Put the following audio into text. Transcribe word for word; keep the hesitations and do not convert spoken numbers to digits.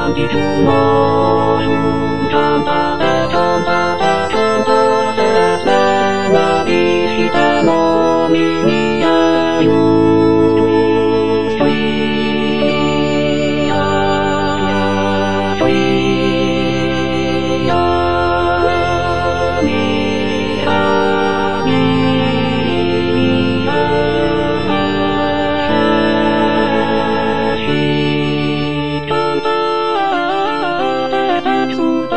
感じるのタンパベタンパベタンパベなりしたのみにあるトイヤトイヤみはみはしタンパベタン